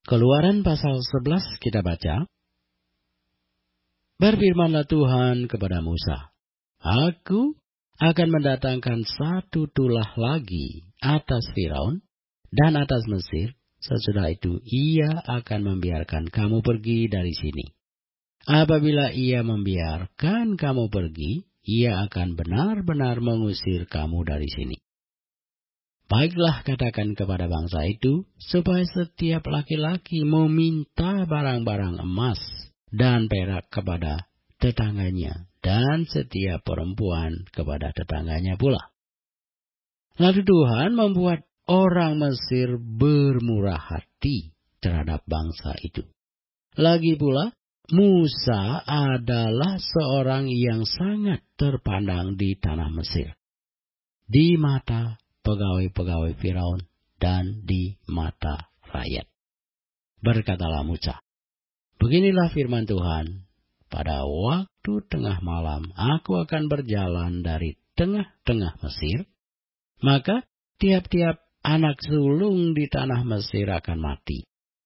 Keluaran pasal 11 kita baca. Berfirmanlah Tuhan kepada Musa, Aku akan mendatangkan satu tulah lagi atas Firaun dan atas Mesir, sesudah itu ia akan membiarkan kamu pergi dari sini. Apabila ia membiarkan kamu pergi, ia akan benar-benar mengusir kamu dari sini. Baiklah katakan kepada bangsa itu, supaya setiap laki-laki meminta barang-barang emas dan perak kepada tetangganya, dan setiap perempuan kepada tetangganya pula. Lalu Tuhan membuat orang Mesir bermurah hati terhadap bangsa itu. Lagi pula, Musa adalah seorang yang sangat terpandang di tanah Mesir, di mata pegawai-pegawai Firaun dan di mata rakyat. Berkatalah Musa, beginilah firman Tuhan, pada waktu tengah malam aku akan berjalan dari tengah-tengah Mesir, maka tiap-tiap anak sulung di tanah Mesir akan mati.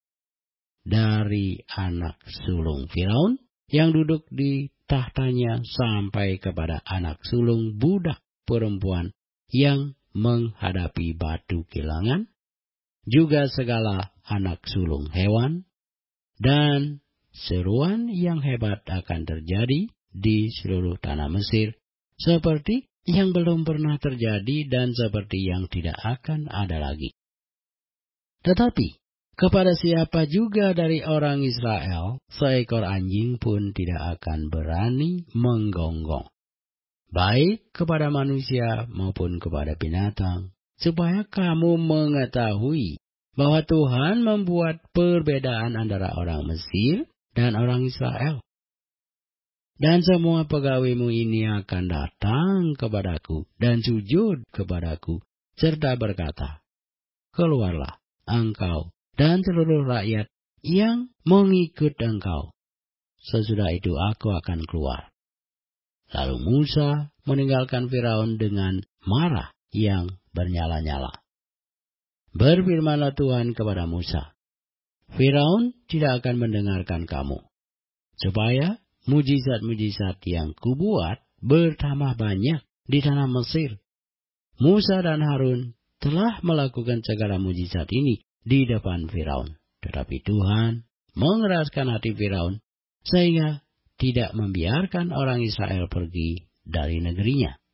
Dari anak sulung Firaun yang duduk di tahtanya sampai kepada anak sulung budak perempuan yang menghadapi batu kilangan, juga segala anak sulung hewan, dan seruan yang hebat akan terjadi di seluruh tanah Mesir, seperti yang belum pernah terjadi dan seperti yang tidak akan ada lagi. Tetapi kepada siapa juga dari orang Israel, seekor anjing pun tidak akan berani menggonggong, baik kepada manusia maupun kepada binatang, supaya kamu mengetahui bahwa Tuhan membuat perbedaan antara orang Mesir dan orang Israel. Dan semua pegawaimu ini akan datang kepadaku dan sujud kepadaku, serta berkata, Keluarlah engkau dan seluruh rakyat yang mengikut engkau. Sesudah itu aku akan keluar. Lalu Musa meninggalkan Firaun dengan marah yang bernyala-nyala. Berfirmanlah Tuhan kepada Musa, Firaun tidak akan mendengarkan kamu, supaya mujizat-mujizat yang kubuat bertambah banyak di tanah Mesir. Musa dan Harun telah melakukan segala mujizat ini di depan Firaun. Tetapi Tuhan mengeraskan hati Firaun sehingga tidak membiarkan orang Israel pergi dari negerinya.